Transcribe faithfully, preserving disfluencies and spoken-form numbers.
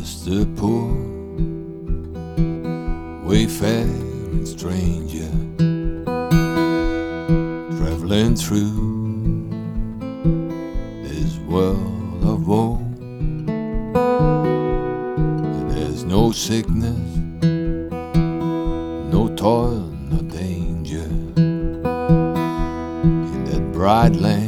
just a poor wayfaring stranger traveling through this world of woe. And there's no sickness, no toil, no danger in that bright land